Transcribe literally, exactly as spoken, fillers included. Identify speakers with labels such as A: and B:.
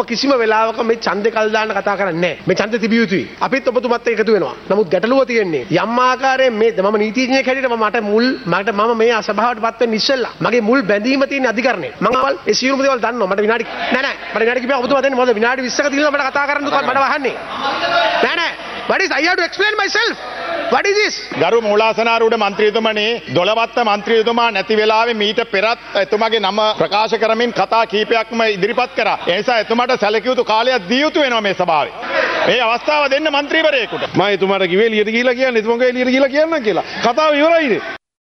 A: කිසිම වෙලාවක මේ ඡන්දේ කල් දාන්න කතා කරන්නේ නැහැ. මේ ඡන්දේ තිබිය යුතුයි. අපිත් ඔබතුමත් එකතු වෙනවා. නමුත් ගැටලුව තියෙන්නේ යම් ආකාරයෙන් මේ මම නීතිඥයෙක් හැටියට මම මට මුල් මට මම මේ අසභාවටපත් වෙන්න ඉස්සෙල්ලා මගේ මුල් බැඳීම තියෙන අධිකරණය. මම අවල් ඒ සියලුම දේවල් දන්නවා. මට විනාඩි නෑ නෑ මට විනාඩි කිව්වා ඔබතුමා දෙන්නේ මොකද විනාඩි විස්සක තියලා මට කතා කරන්න දුක මට වහන්නේ. නෑ නෑ. What is I have to explain myself. What is this?
B: ගරු මූලාසනාරූඪ මන්ත්‍රීතුමනි දොළවත්ත මන්ත්‍රීතුමා නැති වෙලාවේ මීට පෙරත් එතුමාගේ නම ප්‍රකාශ කරමින් කතා කීපයක්ම ඉදිරිපත් කරා. ඒ නිසා එතුමාට සැලකිය යුතු කාලයක් දිය යුතු වෙනවා මේ සභාවේ. මේ අවස්ථාව දෙන්න මන්ත්‍රීවරයෙකුට.
C: මම එතුමාට කිව්වේ එළියට ගිහිලා කියන්න එතුමාගේ එළියට ගිහිලා කියන්න කියලා. කතාව ඉවරයිනේ.